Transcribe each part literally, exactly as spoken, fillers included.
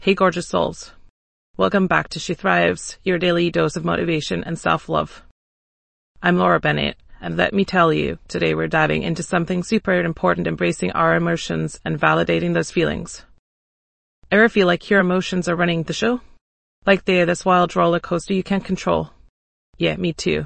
Hey gorgeous souls. Welcome back to She Thrives, your daily dose of motivation and self-love. I'm Laura Bennett, and let me tell you, today we're diving into something super important, embracing our emotions and validating those feelings. Ever feel like your emotions are running the show? Like they're this wild roller coaster you can't control? Yeah, me too.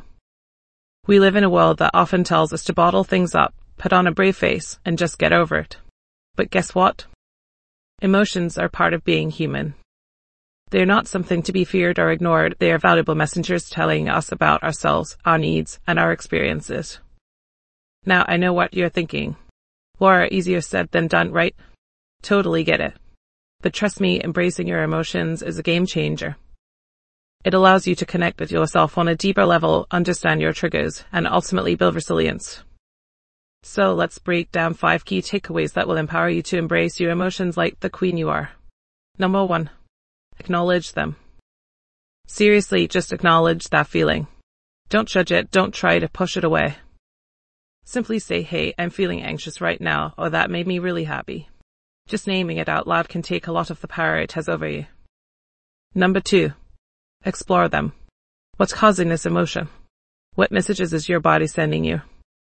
We live in a world that often tells us to bottle things up, put on a brave face, and just get over it. But guess what? Emotions are part of being human. They're not something to be feared or ignored. They are valuable messengers telling us about ourselves, our needs, and our experiences. Now, I know what you're thinking. Laura, easier said than done, right? Totally get it. But trust me, embracing your emotions is a game changer. It allows you to connect with yourself on a deeper level, understand your triggers, and ultimately build resilience. So let's break down five key takeaways that will empower you to embrace your emotions like the queen you are. Number one, acknowledge them. Seriously, just acknowledge that feeling. Don't judge it, don't try to push it away. Simply say, hey, I'm feeling anxious right now, or that made me really happy. Just naming it out loud can take a lot of the power it has over you. Number two, explore them. What's causing this emotion? What messages is your body sending you?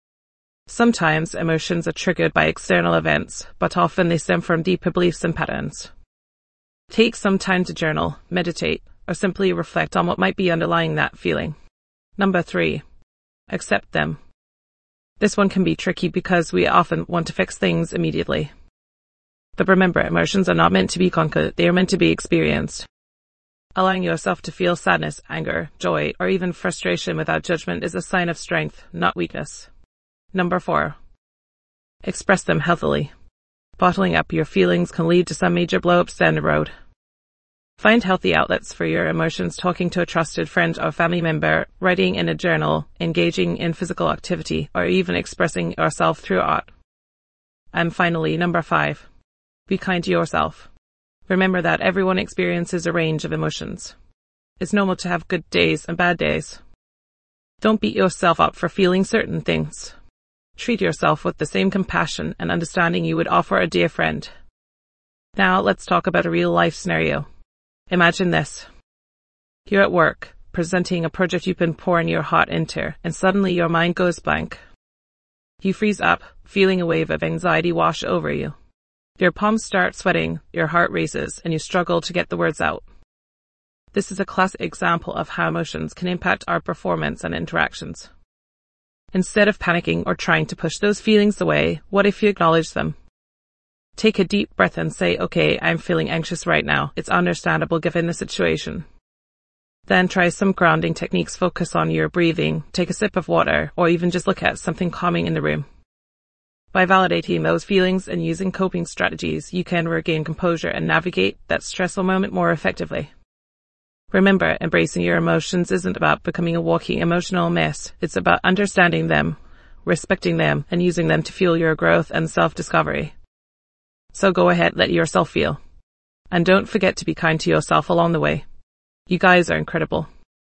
Sometimes emotions are triggered by external events, but often they stem from deeper beliefs and patterns. Take some time to journal, meditate, or simply reflect on what might be underlying that feeling. Number three, accept them. This one can be tricky because we often want to fix things immediately. But remember, emotions are not meant to be conquered, they are meant to be experienced. Allowing yourself to feel sadness, anger, joy, or even frustration without judgment is a sign of strength, not weakness. Number four, express them healthily. Bottling up your feelings can lead to some major blow-ups down the road. Find healthy outlets for your emotions, talking to a trusted friend or family member, writing in a journal, engaging in physical activity, or even expressing yourself through art. And finally, number five, be kind to yourself. Remember that everyone experiences a range of emotions. It's normal to have good days and bad days. Don't beat yourself up for feeling certain things. Treat yourself with the same compassion and understanding you would offer a dear friend. Now let's talk about a real-life scenario. Imagine this. You're at work, presenting a project you've been pouring your heart into, and suddenly your mind goes blank. You freeze up, feeling a wave of anxiety wash over you. Your palms start sweating, your heart races, and you struggle to get the words out. This is a classic example of how emotions can impact our performance and interactions. Instead of panicking or trying to push those feelings away, what if you acknowledge them? Take a deep breath and say, okay, I'm feeling anxious right now. It's understandable given the situation. Then try some grounding techniques. Focus on your breathing, take a sip of water, or even just look at something calming in the room. By validating those feelings and using coping strategies, you can regain composure and navigate that stressful moment more effectively. Remember, embracing your emotions isn't about becoming a walking emotional mess. It's about understanding them, respecting them, and using them to fuel your growth and self-discovery. So go ahead, let yourself feel. And don't forget to be kind to yourself along the way. You guys are incredible.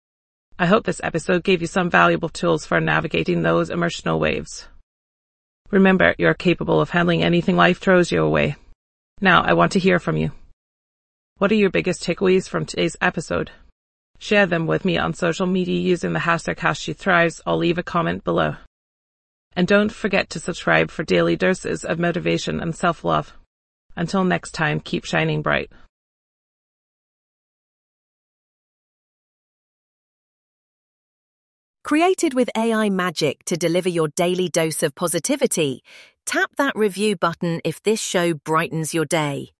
I hope this episode gave you some valuable tools for navigating those emotional waves. Remember, you're capable of handling anything life throws your way. Now, I want to hear from you. What are your biggest takeaways from today's episode? Share them with me on social media using the hashtag HashSheThrives or leave a comment below. And don't forget to subscribe for daily doses of motivation and self-love. Until next time, keep shining bright. Created with A I magic to deliver your daily dose of positivity, tap that review button if this show brightens your day.